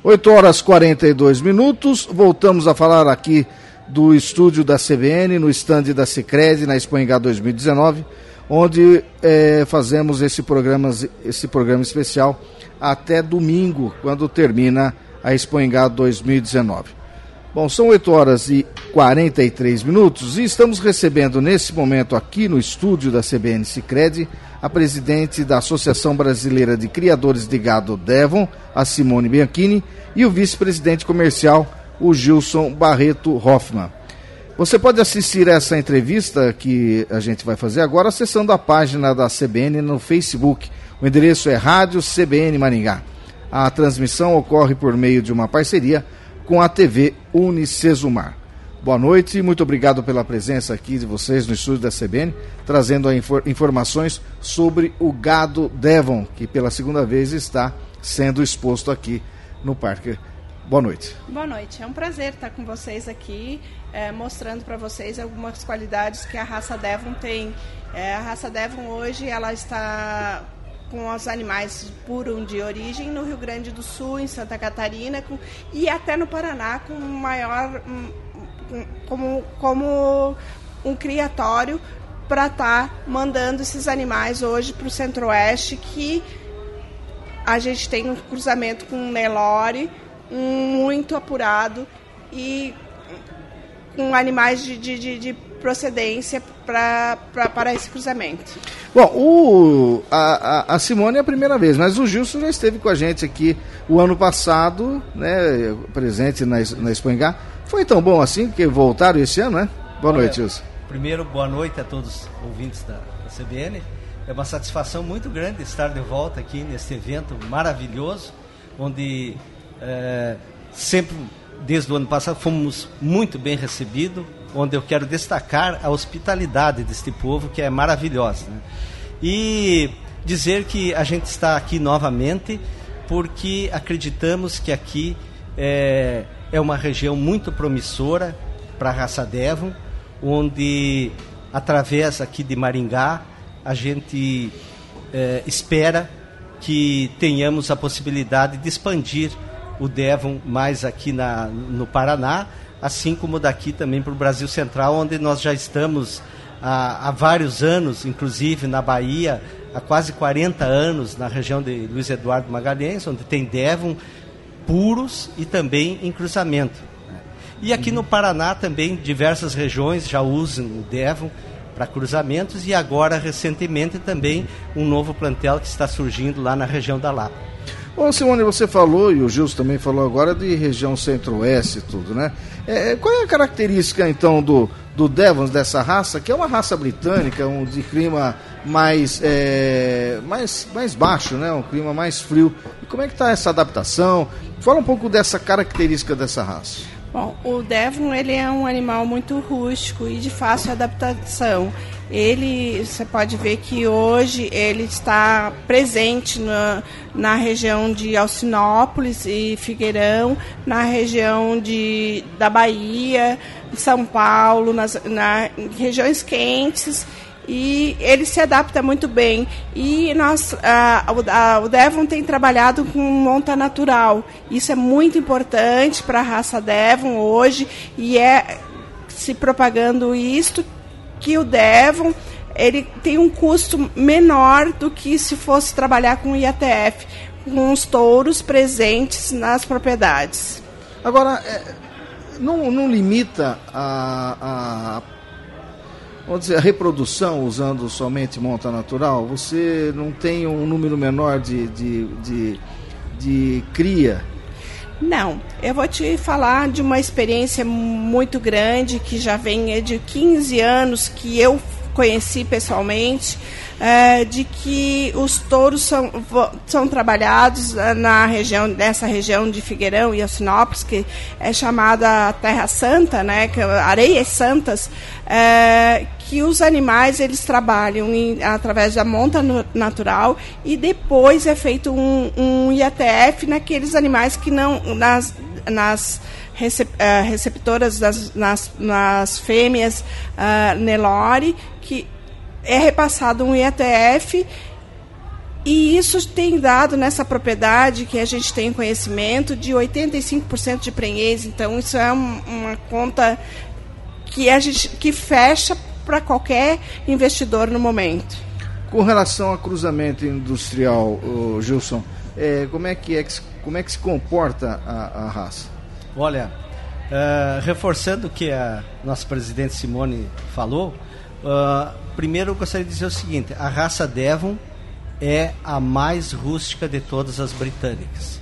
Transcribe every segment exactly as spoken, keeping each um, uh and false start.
oito horas e quarenta e dois minutos, voltamos a falar aqui do estúdio da C B N, no estande da Sicredi, na Expo Engá dois mil e dezenove, onde é, fazemos esse programa, esse programa especial até domingo, quando termina a Expo Engá dois mil e dezenove. Bom, são oito horas e quarenta e três minutos e estamos recebendo nesse momento aqui no estúdio da C B N Sicredi a presidente da Associação Brasileira de Criadores de Gado Devon, a Simone Bianchini, e o vice-presidente comercial, o Gilson Barreto Hoffman. Você pode assistir essa entrevista que a gente vai fazer agora acessando a página da C B N no Facebook. O endereço é Rádio C B N Maringá. A transmissão ocorre por meio de uma parceria com a T V Unicesumar. Boa noite e muito obrigado pela presença aqui de vocês no estúdio da C B N, trazendo infor- informações sobre o gado Devon, que pela segunda vez está sendo exposto aqui no parque. Boa noite. Boa noite, é um prazer estar com vocês aqui, é, mostrando para vocês algumas qualidades que a raça Devon tem. É, a raça Devon hoje ela está com os animais puros de origem no Rio Grande do Sul, em Santa Catarina com, e até no Paraná com maior um, como, como um criatório para estar tá mandando esses animais hoje para o Centro-Oeste, que a gente tem um cruzamento com o Nelore muito apurado e com animais de, de, de, de procedência pra, pra, para esse cruzamento. Bom, o, a, a Simone é a primeira vez, mas o Gilson já esteve com a gente aqui o ano passado, né, presente na, na Expo Engá. Foi tão bom assim que voltaram esse ano, né? Boa Olha, noite, Gilson. Primeiro, boa noite a todos os ouvintes da, da C B N. É uma satisfação muito grande estar de volta aqui nesse evento maravilhoso, onde é, sempre, desde o ano passado, fomos muito bem recebidos, onde eu quero destacar a hospitalidade deste povo, que é maravilhosa, né? E dizer que a gente está aqui novamente porque acreditamos que aqui é, é uma região muito promissora para a raça Devon, onde, através aqui de Maringá, a gente é, espera que tenhamos a possibilidade de expandir o Devon mais aqui na, no Paraná, assim como daqui também para o Brasil Central, onde nós já estamos há, há vários anos, inclusive na Bahia, há quase quarenta anos, na região de Luiz Eduardo Magalhães, onde tem Devon puros e também em cruzamento. E aqui no Paraná também diversas regiões já usam o Devon para cruzamentos e agora, recentemente, também um novo plantel que está surgindo lá na região da Lapa. Ô Simone, você falou, e o Gilson também falou agora, de região centro-oeste e tudo, né? É, qual é a característica, então, do, do Devon, dessa raça, que é uma raça britânica, um de clima mais, é, mais, mais baixo, né? Um clima mais frio. E como é que está essa adaptação? Fala um pouco dessa característica dessa raça. Bom, o Devon ele é um animal muito rústico e de fácil adaptação. Ele, você pode ver que hoje ele está presente na, na região de Alcinópolis e Figueirão, na região de, da Bahia, São Paulo, nas na, regiões quentes, e ele se adapta muito bem. E nós, a, a, o Devon tem trabalhado com monta natural. Isso é muito importante para a raça Devon hoje, e é se propagando isto, que o Devon ele tem um custo menor do que se fosse trabalhar com I A T F, com os touros presentes nas propriedades. Agora, é, não, não limita a, a, vamos dizer, a reprodução usando somente monta natural? Você não tem um número menor de, de, de, de cria? Não, eu vou te falar de uma experiência muito grande que já vem de quinze anos que eu conheci pessoalmente, é, de que os touros são, são trabalhados na região, nessa região de Figueirão e Alcinópolis, que é chamada Terra Santa, né, Areias Santas, é, que os animais eles trabalham em, através da monta natural, e depois é feito um, um I A T F naqueles animais que não, nas, nas recep, uh, receptoras, das, nas, nas fêmeas uh, Nelore, que é repassado um I A T F E isso tem dado nessa propriedade que a gente tem conhecimento de oitenta e cinco por cento de prenhez. Então, isso é um, uma conta que, a gente, que fecha para qualquer investidor no momento. Com relação a cruzamento industrial, Gilson, é, como, é que é que, como é que se comporta a, a raça? Olha, uh, reforçando o que a nossa presidente Simone falou, uh, primeiro eu gostaria de dizer o seguinte: a raça Devon é a mais rústica de todas as britânicas.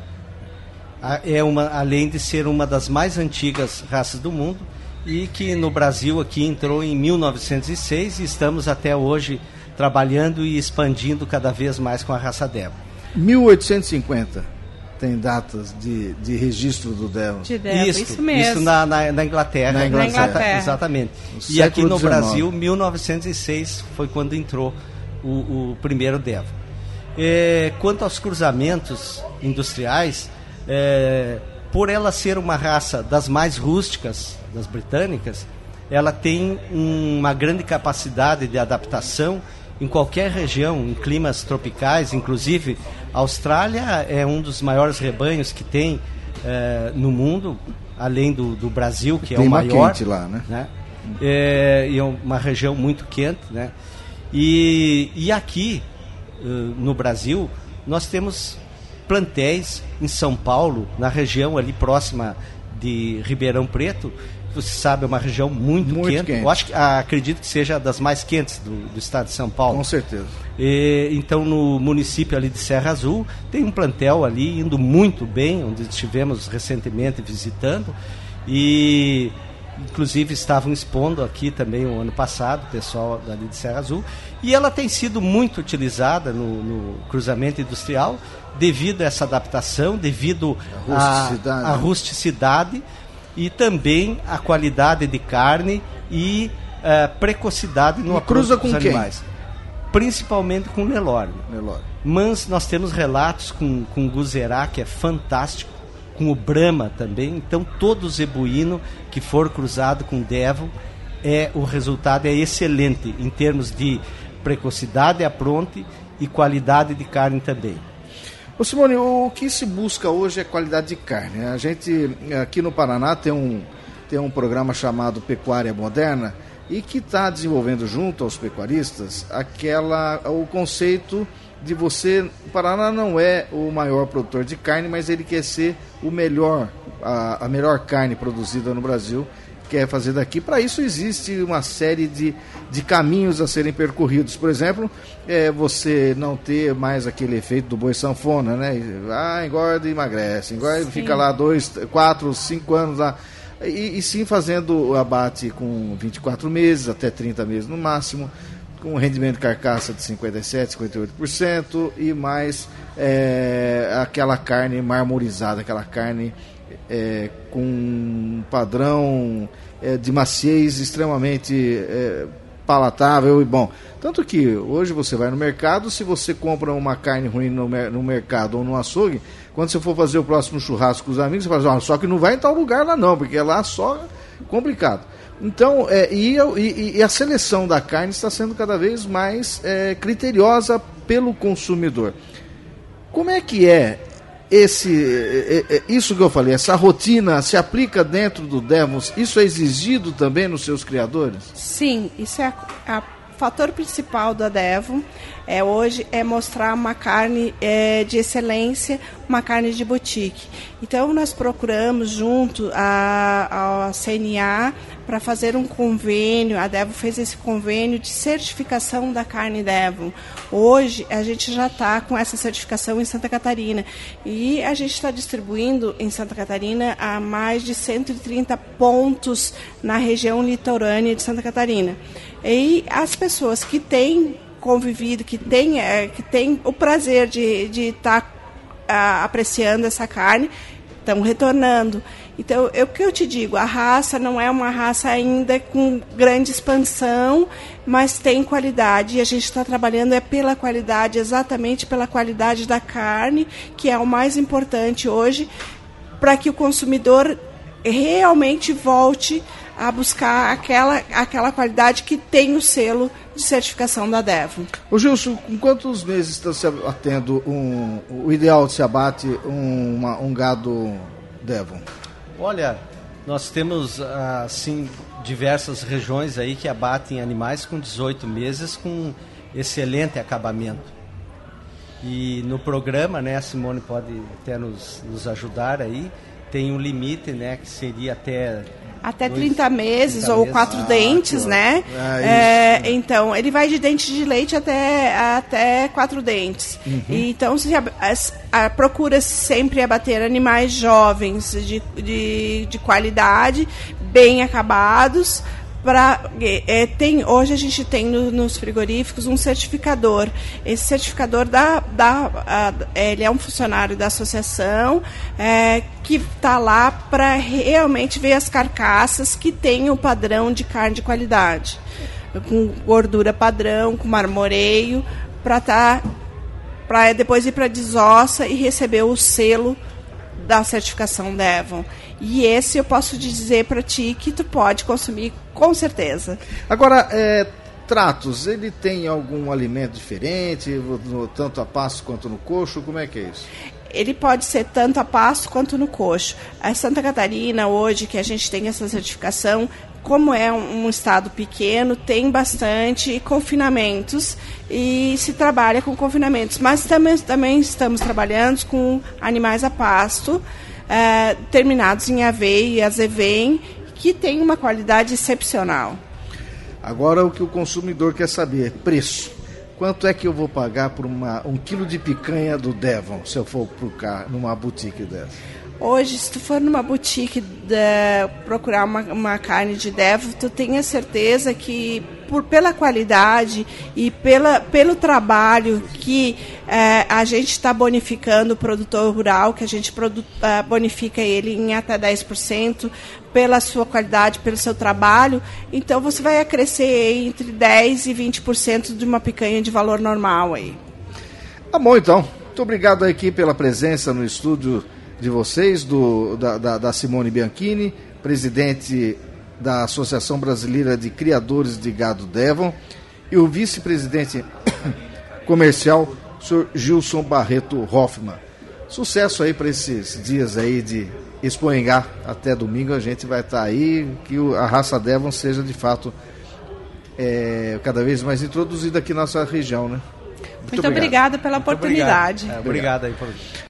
É uma, além de ser uma das mais antigas raças do mundo, e que no Brasil aqui entrou em mil novecentos e seis e estamos até hoje trabalhando e expandindo cada vez mais com a raça Devon. mil oitocentos e cinquenta tem datas de, de registro do Devon. De Devon, isso, isso mesmo. Isso na, na, na Inglaterra. Na Inglaterra. Exata, exatamente. No e aqui no dezenove. Brasil, mil novecentos e seis foi quando entrou o, o primeiro Devon. É, quanto aos cruzamentos industriais, é, por ela ser uma raça das mais rústicas das britânicas, ela tem uma grande capacidade de adaptação em qualquer região, em climas tropicais. Inclusive, a Austrália é um dos maiores rebanhos que tem é, no mundo, além do, do Brasil, que é o maior. Quente lá, né? né? É, e é uma região muito quente, né? E, e aqui, uh, no Brasil, nós temos plantéis em São Paulo, na região ali próxima de Ribeirão Preto. Você sabe, é uma região muito, muito quente. quente. Eu acho que, ah, acredito que seja das mais quentes do, do estado de São Paulo. Com certeza. E, então, no município ali de Serra Azul, tem um plantel ali indo muito bem, onde estivemos recentemente visitando. E inclusive estavam expondo aqui também o ano passado, o pessoal dali de Serra Azul, e ela tem sido muito utilizada no, no cruzamento industrial devido a essa adaptação, devido à rusticidade. rusticidade e também a qualidade de carne e uh, precocidade no approach dos animais. Principalmente com Nelore. Nelore. Mas nós temos relatos com, com Guzerá, que é fantástico, com o Brahma também. Então todo zebuíno que for cruzado com Devon, é, o resultado é excelente em termos de precocidade, apronte e qualidade de carne também. Ô Simone, o que se busca hoje é qualidade de carne. A gente aqui no Paraná tem um, tem um programa chamado Pecuária Moderna e que está desenvolvendo junto aos pecuaristas aquela, o conceito de você... O Paraná não é o maior produtor de carne, mas ele quer ser o melhor, a, a melhor carne produzida no Brasil, quer fazer daqui. Para isso existe uma série de, de caminhos a serem percorridos. Por exemplo, é você não ter mais aquele efeito do boi sanfona, né? Ah, engorda e emagrece, engorda, fica lá dois, quatro, cinco anos lá. E, e sim fazendo o abate com vinte e quatro meses, até trinta meses no máximo, com rendimento de carcaça de cinquenta e sete, cinquenta e oito por cento e mais é, aquela carne marmorizada, aquela carne é, com um padrão é, de maciez extremamente é, palatável e bom. Tanto que hoje você vai no mercado, se você compra uma carne ruim no, no mercado ou no açougue, quando você for fazer o próximo churrasco com os amigos, você fala assim, oh, só que não vai em tal lugar lá não, porque lá só complicado. Então, é, e, e, e a seleção da carne está sendo cada vez mais é, criteriosa pelo consumidor. Como é que é esse, é, é, isso que eu falei, essa rotina se aplica dentro do Devon? Isso é exigido também nos seus criadores? Sim, isso é a, a fator principal da Devon. É, hoje é mostrar uma carne é, de excelência, uma carne de boutique. Então nós procuramos junto à C N A para fazer um convênio. A Devon fez esse convênio de certificação da carne Devon. Hoje a gente já está com essa certificação em Santa Catarina e a gente está distribuindo em Santa Catarina a mais de cento e trinta pontos na região litorânea de Santa Catarina. E as pessoas que têm convivido, que tem, é, que tem o prazer de estar tá, ah, apreciando essa carne, estão retornando. Então, o que eu te digo, a raça não é uma raça ainda com grande expansão, mas tem qualidade, e a gente está trabalhando é pela qualidade, exatamente pela qualidade da carne, que é o mais importante hoje, para que o consumidor realmente volte a buscar aquela, aquela qualidade que tem o selo de certificação da Devon. Ô Gilson, com quantos meses está se atendo um, o ideal de se abate um, uma, um gado Devon? Olha, nós temos assim diversas regiões aí que abatem animais com dezoito meses com excelente acabamento. E no programa, né, a Simone pode até nos, nos ajudar aí, tem um limite, né, que seria até... Até dois, trinta meses trinta ou meses. quatro ah, dentes, né? Ah, é, então, ele vai de dente de leite até, até quatro dentes. Uhum. E, então, se a, a, a, procura-se sempre abater animais jovens, de, de, de qualidade, bem acabados. Pra, é, tem, hoje a gente tem no, nos frigoríficos um certificador. Esse certificador dá, dá, a, ele é um funcionário da associação é, que está lá para realmente ver as carcaças que têm o padrão de carne de qualidade, com gordura padrão, com marmoreio, para tá, para depois ir para a desossa e receber o selo da certificação Devon. E esse eu posso dizer para ti que tu pode consumir com certeza. Agora, é, tratos, ele tem algum alimento diferente, no, tanto a pasto quanto no coxo? Como é que é isso? Ele pode ser tanto a pasto quanto no coxo. A Santa Catarina, hoje, que a gente tem essa certificação, como é um, um estado pequeno, tem bastante confinamentos e se trabalha com confinamentos. Mas também, também estamos trabalhando com animais a pasto, é, terminados em aveia e azevém, que tem uma qualidade excepcional. Agora o que o consumidor quer saber, preço. Quanto é que eu vou pagar por uma, um quilo de picanha do Devon, se eu for procurar numa boutique dessa? Hoje, se tu for numa boutique de, procurar uma, uma carne de Devon, tu tenha certeza que por, pela qualidade e pela, pelo trabalho que é, a gente está bonificando o produtor rural, que a gente produ, uh, bonifica ele em até dez por cento, pela sua qualidade, pelo seu trabalho, então você vai acrescer entre dez por cento e vinte por cento de uma picanha de valor normal aí. Tá bom, então. Muito obrigado aqui pela presença no estúdio de vocês, do, da, da, da Simone Bianchini, presidente da Associação Brasileira de Criadores de Gado Devon, e o vice-presidente comercial, o senhor Gilson Barreto Hoffmann. Sucesso aí para esses dias aí de Expo Engá. Até domingo a gente vai estar tá aí, que a raça Devon seja de fato é, cada vez mais introduzida aqui na nossa região, né? Muito, Muito obrigada pela Muito oportunidade. Obrigado. É, obrigado aí por